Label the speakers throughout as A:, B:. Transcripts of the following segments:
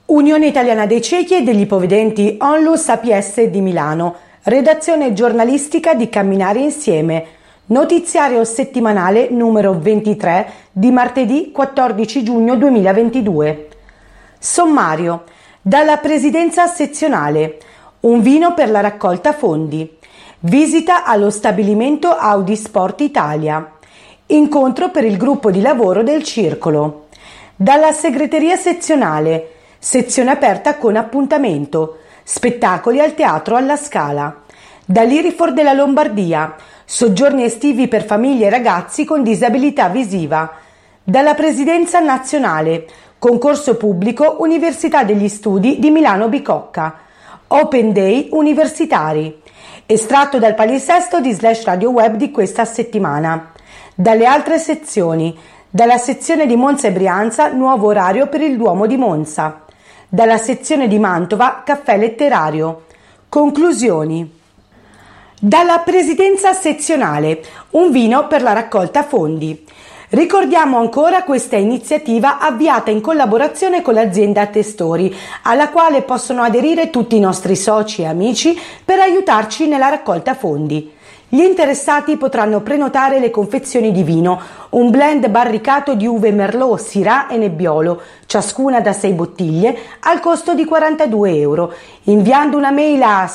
A: Unione Italiana dei Ciechi e degli Ipovedenti Onlus APS di Milano, redazione giornalistica di Camminare Insieme, notiziario settimanale numero 23 di martedì 14 giugno 2022. Sommario: dalla Presidenza Sezionale, un vino per la raccolta fondi, visita allo stabilimento Audi Sport Italia, incontro per il gruppo di lavoro del Circolo, dalla Segreteria Sezionale, sezione aperta con appuntamento, spettacoli al Teatro alla Scala, dall'Irifor della Lombardia, soggiorni estivi per famiglie e ragazzi con disabilità visiva, dalla Presidenza Nazionale, concorso pubblico Università degli Studi di Milano Bicocca, Open Day universitari, estratto dal palinsesto di /radio web di questa settimana, dalle altre sezioni, dalla sezione di Monza e Brianza, nuovo orario per il Duomo di Monza, dalla sezione di Mantova, caffè letterario. Conclusioni. Dalla Presidenza Sezionale, un vino per la raccolta fondi. Ricordiamo ancora questa iniziativa avviata in collaborazione con l'azienda Testori, alla quale possono aderire tutti i nostri soci e amici per aiutarci nella raccolta fondi. Gli interessati potranno prenotare le confezioni di vino, un blend barricato di uve Merlot, Syrah e Nebbiolo, ciascuna da 6 bottiglie, al costo di €42, inviando una mail a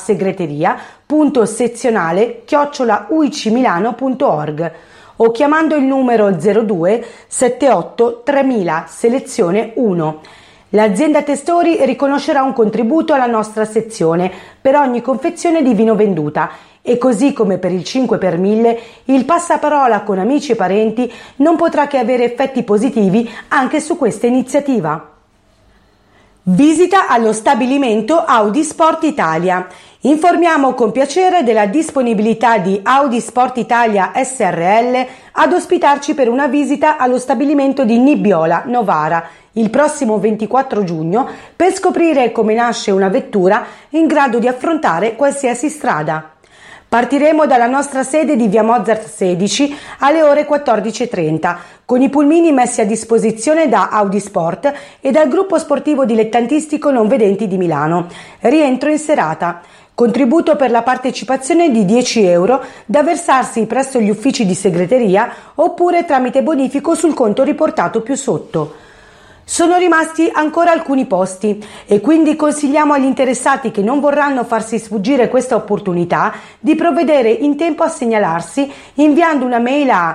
A: segreteria.sezionale@uicimilano.org o chiamando il numero 02 78 3000 selezione 1. L'azienda Testori riconoscerà un contributo alla nostra sezione per ogni confezione di vino venduta e così come per il 5 per 1000 il passaparola con amici e parenti non potrà che avere effetti positivi anche su questa iniziativa. Visita allo stabilimento Audi Sport Italia. Informiamo con piacere della disponibilità di Audi Sport Italia SRL ad ospitarci per una visita allo stabilimento di Nibbiola, Novara, il prossimo 24 giugno per scoprire come nasce una vettura in grado di affrontare qualsiasi strada. Partiremo dalla nostra sede di via Mozart 16 alle ore 14:30 con i pulmini messi a disposizione da Audi Sport e dal gruppo sportivo dilettantistico non vedenti di Milano. Rientro in serata. Contributo per la partecipazione di €10 da versarsi presso gli uffici di segreteria oppure tramite bonifico sul conto riportato più sotto. Sono rimasti ancora alcuni posti e quindi consigliamo agli interessati che non vorranno farsi sfuggire questa opportunità di provvedere in tempo a segnalarsi inviando una mail a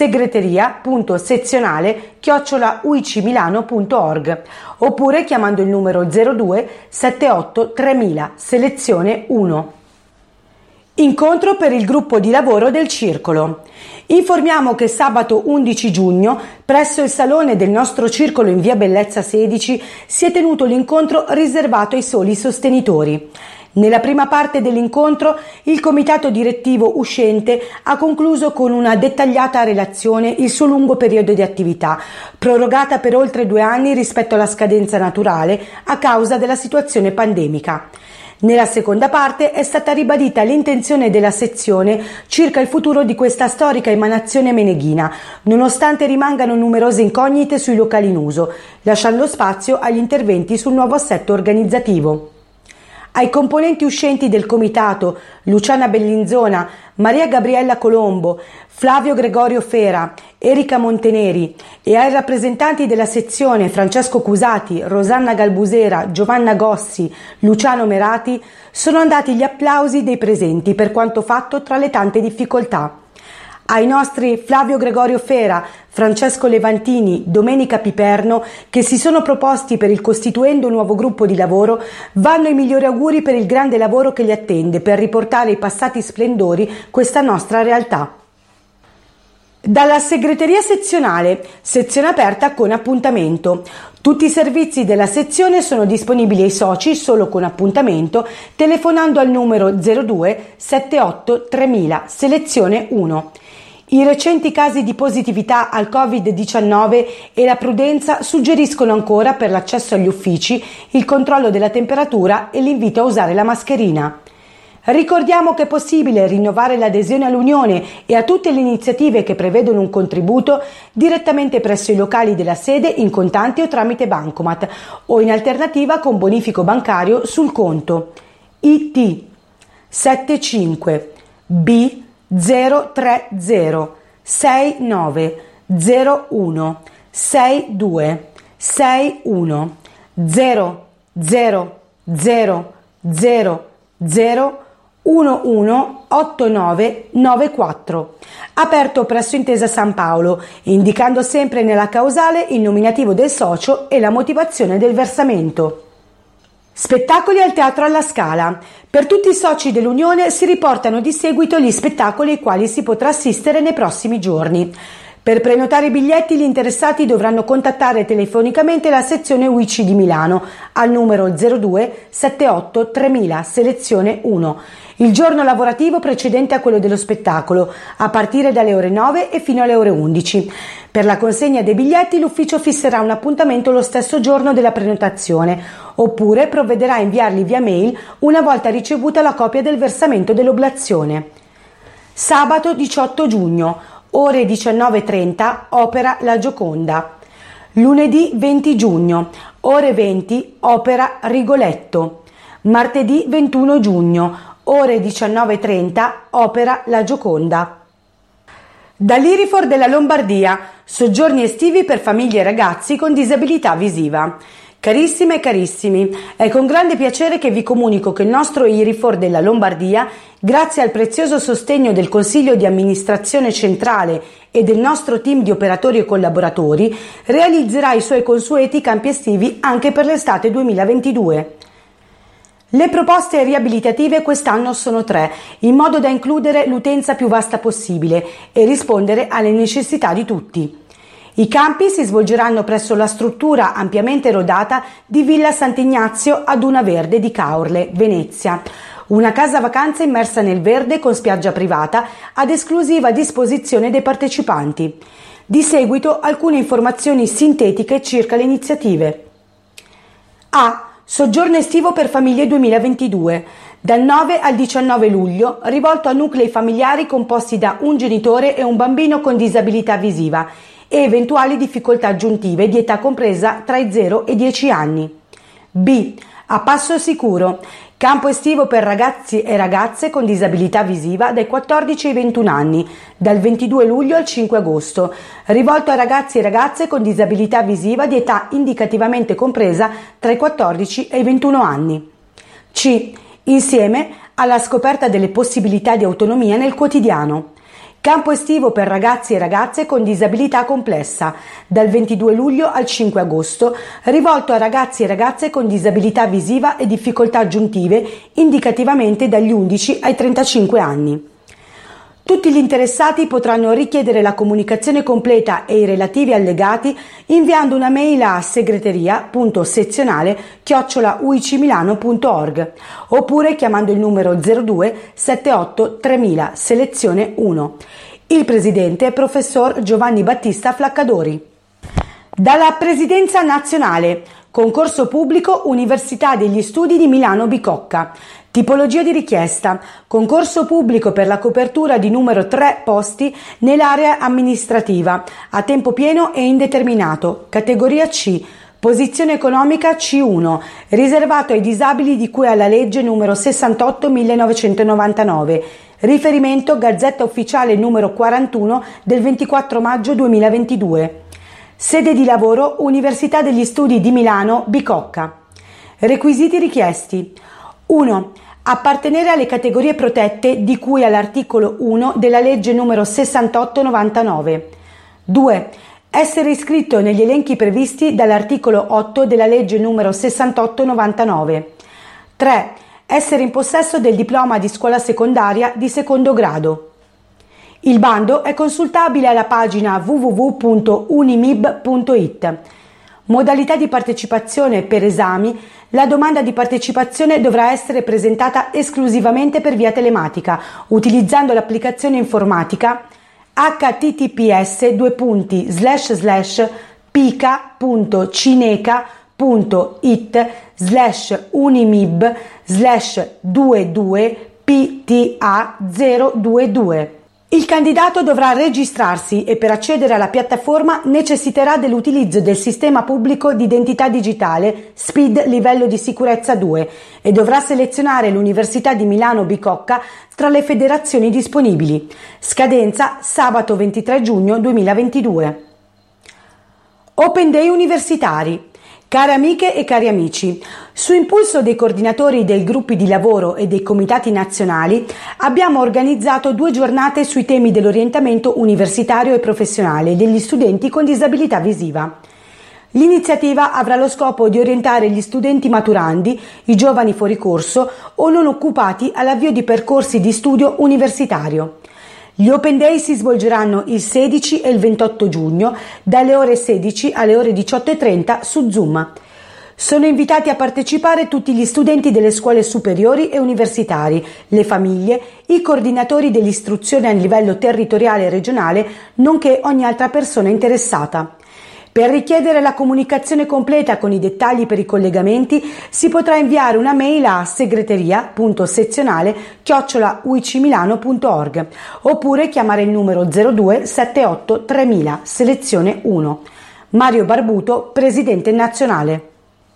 A: segreteria.sezionale@uicimilano.org oppure chiamando il numero 02 78 3000 selezione 1. Incontro per il gruppo di lavoro del Circolo. Informiamo che sabato 11 giugno, presso il salone del nostro circolo in via Bellezza 16, si è tenuto l'incontro riservato ai soli sostenitori. Nella prima parte dell'incontro, il comitato direttivo uscente ha concluso con una dettagliata relazione il suo lungo periodo di attività, prorogata per oltre 2 anni rispetto alla scadenza naturale a causa della situazione pandemica. Nella seconda parte è stata ribadita l'intenzione della sezione circa il futuro di questa storica emanazione meneghina, nonostante rimangano numerose incognite sui locali in uso, lasciando spazio agli interventi sul nuovo assetto organizzativo. Ai componenti uscenti del comitato Luciana Bellinzona, Maria Gabriella Colombo, Flavio Gregorio Fera, Erika Monteneri e ai rappresentanti della sezione Francesco Cusati, Rosanna Galbusera, Giovanna Gossi, Luciano Merati sono andati gli applausi dei presenti per quanto fatto tra le tante difficoltà. Ai nostri Flavio Gregorio Fera, Francesco Levantini, Domenica Piperno, che si sono proposti per il costituendo nuovo gruppo di lavoro, vanno i migliori auguri per il grande lavoro che li attende per riportare ai passati splendori questa nostra realtà. Dalla segreteria sezionale, sezione aperta con appuntamento. Tutti i servizi della sezione sono disponibili ai soci solo con appuntamento telefonando al numero 02 78 3000 selezione 1. I recenti casi di positività al Covid-19 e la prudenza suggeriscono ancora per l'accesso agli uffici il controllo della temperatura e l'invito a usare la mascherina. Ricordiamo che è possibile rinnovare l'adesione all'Unione e a tutte le iniziative che prevedono un contributo direttamente presso i locali della sede in contanti o tramite bancomat o in alternativa con bonifico bancario sul conto IT 75 B 030 69 01 62 61 0 0 0 0 0 118994, aperto presso Intesa San Paolo, indicando sempre nella causale il nominativo del socio e la motivazione del versamento. Spettacoli al Teatro alla Scala. Per tutti i soci dell'Unione si riportano di seguito gli spettacoli ai quali si potrà assistere nei prossimi giorni. Per prenotare i biglietti gli interessati dovranno contattare telefonicamente la sezione UIC di Milano al numero 02 78 3000 selezione 1 il giorno lavorativo precedente a quello dello spettacolo, a partire dalle ore 9 e fino alle ore 11. Per la consegna dei biglietti l'ufficio fisserà un appuntamento lo stesso giorno della prenotazione, oppure provvederà a inviarli via mail una volta ricevuta la copia del versamento dell'oblazione. Sabato 18 giugno, ore 19:30, opera La Gioconda. Lunedì 20 giugno, ore 20, opera Rigoletto. Martedì 21 giugno, ore 19:30, opera La Gioconda. Dall'Irifor della Lombardia, soggiorni estivi per famiglie e ragazzi con disabilità visiva. Carissime e carissimi, è con grande piacere che vi comunico che il nostro Irifor della Lombardia, grazie al prezioso sostegno del Consiglio di amministrazione centrale e del nostro team di operatori e collaboratori, realizzerà i suoi consueti campi estivi anche per l'estate 2022. Le proposte riabilitative quest'anno sono 3, in modo da includere l'utenza più vasta possibile e rispondere alle necessità di tutti. I campi si svolgeranno presso la struttura ampiamente rodata di Villa Sant'Ignazio ad Una Verde di Caorle, Venezia, una casa vacanza immersa nel verde con spiaggia privata ad esclusiva disposizione dei partecipanti. Di seguito alcune informazioni sintetiche circa le iniziative. A. Soggiorno estivo per famiglie 2022, dal 9 al 19 luglio, rivolto a nuclei familiari composti da un genitore e un bambino con disabilità visiva e eventuali difficoltà aggiuntive di età compresa tra i 0 e i 10 anni. B. A Passo Sicuro, campo estivo per ragazzi e ragazze con disabilità visiva dai 14 ai 21 anni, dal 22 luglio al 5 agosto, rivolto a ragazzi e ragazze con disabilità visiva di età indicativamente compresa tra i 14 e i 21 anni. C. Insieme alla scoperta delle possibilità di autonomia nel quotidiano. Campo estivo per ragazzi e ragazze con disabilità complessa, dal 22 luglio al 5 agosto, rivolto a ragazzi e ragazze con disabilità visiva e difficoltà aggiuntive, indicativamente dagli 11 ai 35 anni. Tutti gli interessati potranno richiedere la comunicazione completa e i relativi allegati inviando una mail a segreteria.sezionale@uicmilano.org oppure chiamando il numero 02 78 3000 selezione 1. Il presidente è professor Giovanni Battista Flaccadori. Dalla Presidenza Nazionale, concorso pubblico Università degli Studi di Milano Bicocca. Tipologia di richiesta: concorso pubblico per la copertura di numero 3 posti nell'area amministrativa, a tempo pieno e indeterminato, categoria C, posizione economica C1, riservato ai disabili di cui alla legge numero 68/1999, riferimento Gazzetta Ufficiale numero 41 del 24 maggio 2022. Sede di lavoro Università degli Studi di Milano Bicocca. Requisiti richiesti: 1. Appartenere alle categorie protette di cui all'articolo 1 della legge numero 68/99. 2. Essere iscritto negli elenchi previsti dall'articolo 8 della legge numero 68/99. 3. Essere in possesso del diploma di scuola secondaria di secondo grado. Il bando è consultabile alla pagina www.unimib.it. Modalità di partecipazione per esami. La domanda di partecipazione dovrà essere presentata esclusivamente per via telematica, utilizzando l'applicazione informatica https://pica.cineca.it/unimib/22 PTA 022. Il candidato dovrà registrarsi e per accedere alla piattaforma necessiterà dell'utilizzo del sistema pubblico di identità digitale SPID livello di sicurezza 2 e dovrà selezionare l'Università di Milano Bicocca tra le federazioni disponibili. Scadenza sabato 23 giugno 2022. Open Day universitari. Care amiche e cari amici, su impulso dei coordinatori dei gruppi di lavoro e dei comitati nazionali abbiamo organizzato 2 giornate sui temi dell'orientamento universitario e professionale degli studenti con disabilità visiva. L'iniziativa avrà lo scopo di orientare gli studenti maturandi, i giovani fuori corso o non occupati all'avvio di percorsi di studio universitario. Gli Open Day si svolgeranno il 16 e il 28 giugno dalle ore 16 alle ore 18:30 su Zoom. Sono invitati a partecipare tutti gli studenti delle scuole superiori e universitari, le famiglie, i coordinatori dell'istruzione a livello territoriale e regionale, nonché ogni altra persona interessata. Per richiedere la comunicazione completa con i dettagli per i collegamenti si potrà inviare una mail a segreteria.sezionale@uicmilano.org oppure chiamare il numero 02 78 3000 selezione 1. Mario Barbuto, presidente nazionale.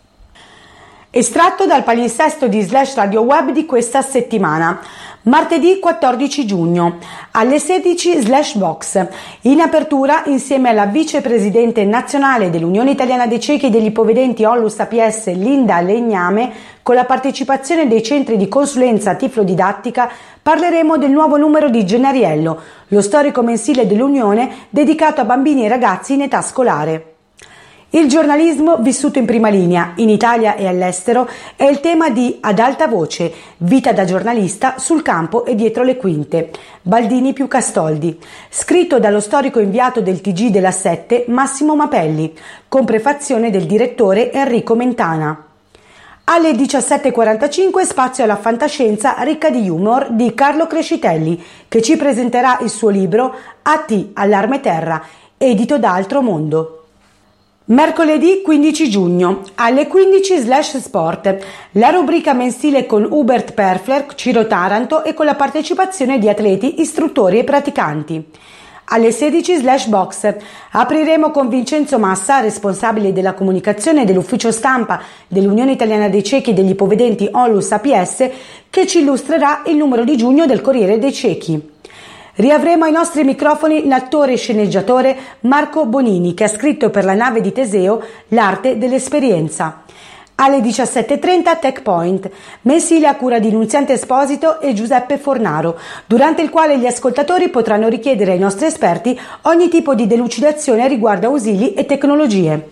A: Estratto dal palinsesto di Slash Radio Web di questa settimana. Martedì 14 giugno alle 16 /box. In apertura, insieme alla vicepresidente nazionale dell'Unione Italiana dei Ciechi e degli Ipovedenti Onlus APS Linda Legname, con la partecipazione dei centri di consulenza tiflodidattica, parleremo del nuovo numero di Gennariello, lo storico mensile dell'Unione dedicato a bambini e ragazzi in età scolare. Il giornalismo vissuto in prima linea, in Italia e all'estero, è il tema di Ad alta voce, vita da giornalista sul campo e dietro le quinte. Baldini più Castoldi. Scritto dallo storico inviato del TG della 7, Massimo Mapelli, con prefazione del direttore Enrico Mentana. Alle 17:45 spazio alla fantascienza ricca di humor di Carlo Crescitelli, che ci presenterà il suo libro A.T. Allarme Terra, edito da Altro Mondo. Mercoledì 15 giugno alle 15 /sport, la rubrica mensile con Hubert Perfler, Ciro Taranto e con la partecipazione di atleti, istruttori e praticanti. Alle 16 /box apriremo con Vincenzo Massa, responsabile della comunicazione dell'ufficio stampa dell'Unione Italiana dei Ciechi e degli Ipovedenti Onlus APS, che ci illustrerà il numero di giugno del Corriere dei Ciechi. Riavremo ai nostri microfoni l'attore e sceneggiatore Marco Bonini, che ha scritto per La nave di Teseo L'arte dell'esperienza. Alle 17:30 Tech Point, mensile a cura di Nunziante Esposito e Giuseppe Fornaro, durante il quale gli ascoltatori potranno richiedere ai nostri esperti ogni tipo di delucidazione riguardo ausili e tecnologie.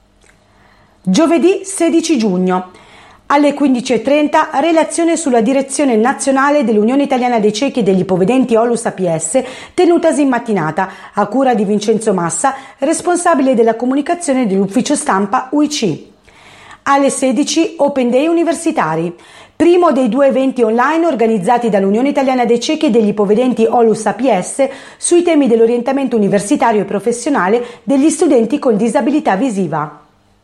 A: Giovedì 16 giugno. Alle 15:30 relazione sulla direzione nazionale dell'Unione Italiana dei Ciechi e degli Ipovedenti Onlus APS, tenutasi in mattinata, a cura di Vincenzo Massa, responsabile della comunicazione dell'ufficio stampa UIC. Alle 16 Open Day universitari, primo dei 2 eventi online organizzati dall'Unione Italiana dei Ciechi e degli Ipovedenti Onlus APS sui temi dell'orientamento universitario e professionale degli studenti con disabilità visiva.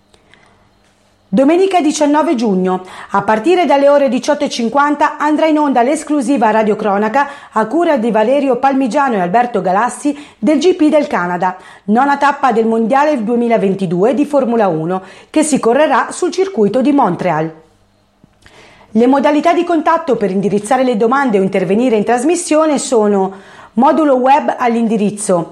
A: Domenica 19 giugno, a partire dalle ore 18:50 andrà in onda l'esclusiva radiocronaca a cura di Valerio Palmigiano e Alberto Galassi del GP del Canada, nona tappa del Mondiale 2022 di Formula 1, che si correrà sul circuito di Montreal. Le modalità di contatto per indirizzare le domande o intervenire in trasmissione sono modulo web all'indirizzo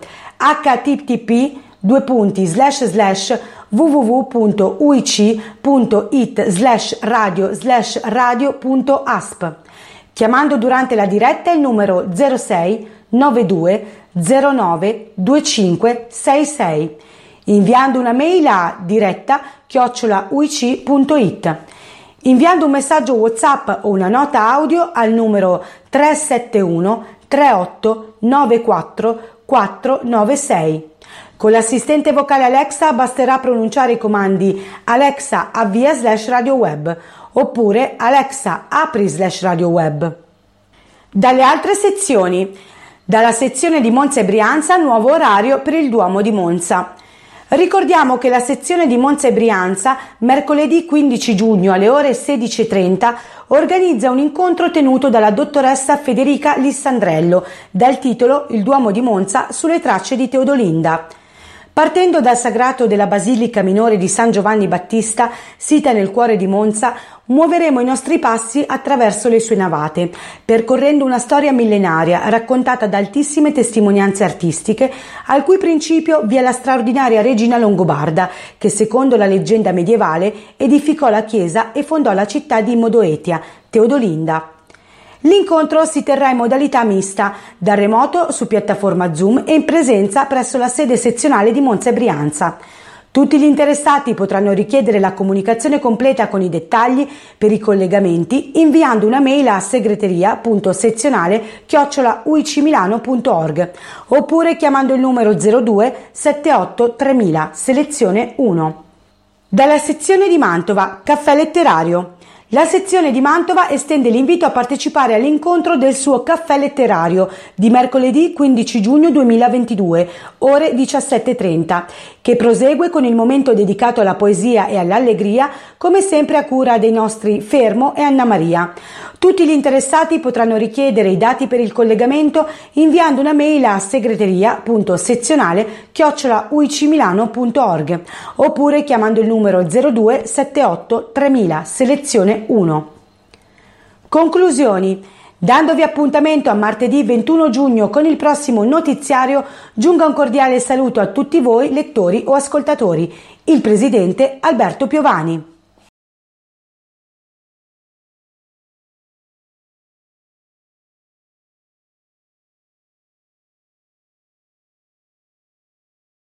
A: http://www.uic.it/radio/radio.asp, chiamando durante la diretta il numero 06 92 09 25 66, inviando una mail a diretta@uic.it, inviando un messaggio WhatsApp o una nota audio al numero 371 38 94 496. Con l'assistente vocale Alexa basterà pronunciare i comandi Alexa avvia /radio web oppure Alexa apri /radio web. Dalle altre sezioni. Dalla sezione di Monza e Brianza, nuovo orario per il Duomo di Monza. Ricordiamo che la sezione di Monza e Brianza, mercoledì 15 giugno alle ore 16:30, organizza un incontro tenuto dalla dottoressa Federica Lissandrello, dal titolo Il Duomo di Monza sulle tracce di Teodolinda. Partendo dal sagrato della Basilica Minore di San Giovanni Battista, sita nel cuore di Monza, muoveremo i nostri passi attraverso le sue navate, percorrendo una storia millenaria raccontata da altissime testimonianze artistiche, al cui principio vi è la straordinaria regina longobarda che, secondo la leggenda medievale, edificò la chiesa e fondò la città di Modoetia, Teodolinda. L'incontro si terrà in modalità mista, da remoto su piattaforma Zoom e in presenza presso la sede sezionale di Monza e Brianza. Tutti gli interessati potranno richiedere la comunicazione completa con i dettagli per i collegamenti inviando una mail a segreteria.sezionale@uicmilano.org oppure chiamando il numero 02 78 3000 selezione 1. Dalla sezione di Mantova, caffè letterario. La sezione di Mantova estende l'invito a partecipare all'incontro del suo caffè letterario di mercoledì 15 giugno 2022, ore 17:30, che prosegue con il momento dedicato alla poesia e all'allegria, come sempre a cura dei nostri Fermo e Anna Maria. Tutti gli interessati potranno richiedere i dati per il collegamento inviando una mail a segreteria.sezionale@uicmilano.org oppure chiamando il numero 02 78 3000 selezione 1. Conclusioni. Dandovi appuntamento a martedì 21 giugno con il prossimo notiziario, giunga un cordiale saluto a tutti voi lettori o ascoltatori. Il presidente Alberto Piovani.